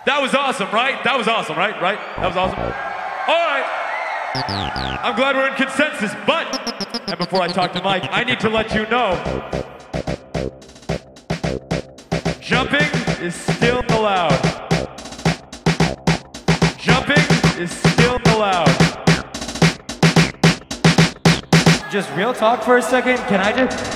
That was awesome, right? That was awesome, right? Right? That was awesome. All right. I'm glad we're in consensus, but, and before I talk to Mike, I need to let you know, jumping is still allowed. Jumping is still allowed. Just real talk for a second, can I just...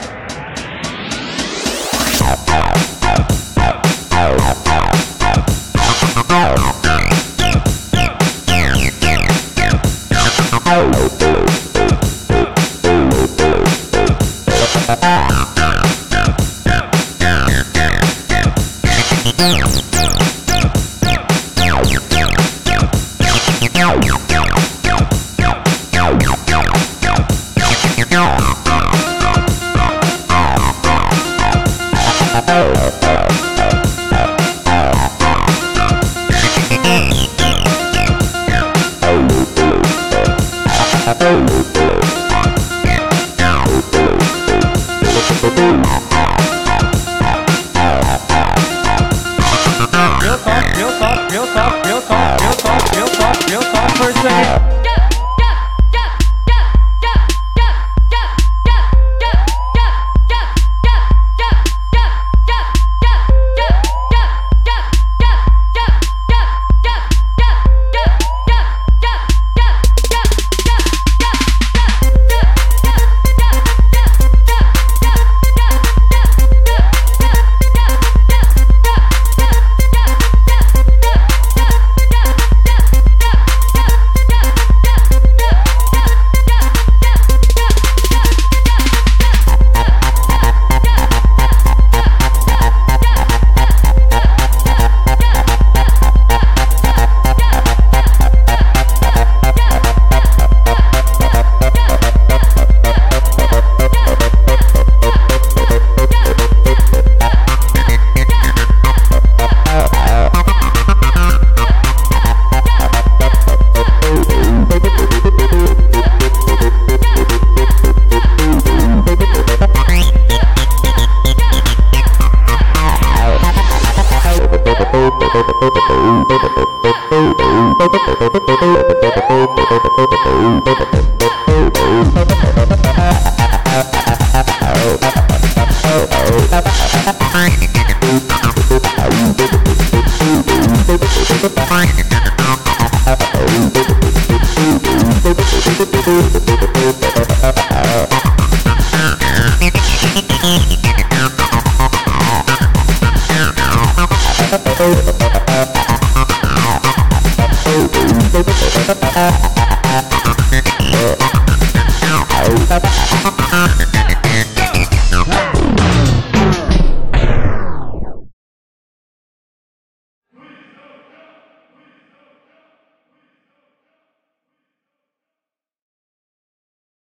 Real talk for a second.